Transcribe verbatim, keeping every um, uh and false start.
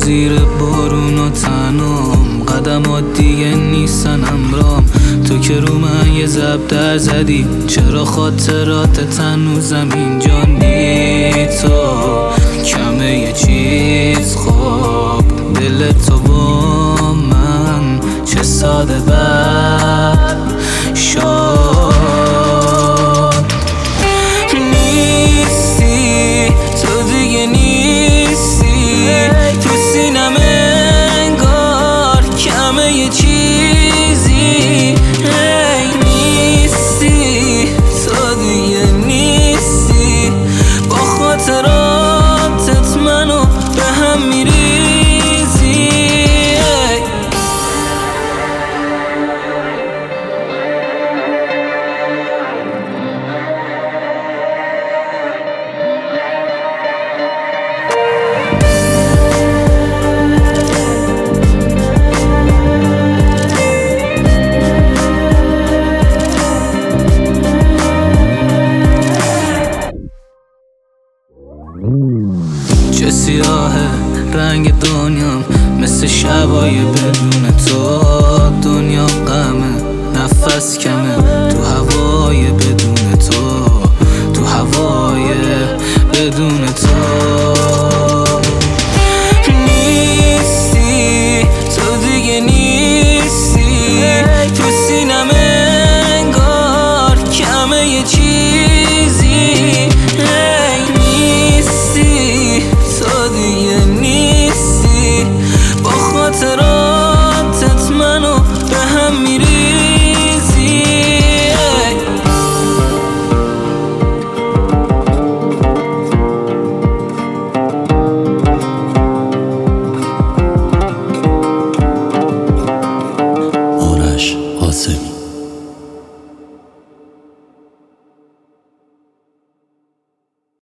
زیر بارون و تنام، قدمات دیگه نیستن همرام. تو که رو من یه زب در زدی، چرا خاطرات هنوزم اینجا نی؟ تو کمه یه چیز خوب دل تو با من چه ساده بد شد. نیستی تو دیگه نیستی، تو سینم انگار کمه یه چیزی. هی نیستی تو دیگه نیستی، با خاطراتت منو به هم میریزی. چه سیاهه رنگ دنیام، مثل شبای بدون تو. دنیا غمه، نفس کمه، تو هوای بدون تو، تو هوای بدون تو. نیستی تو دیگه نیستی، تو سینم انگار کمه یه چیزی. خاطراتت منو به هم میریزی. آرش قاسمی.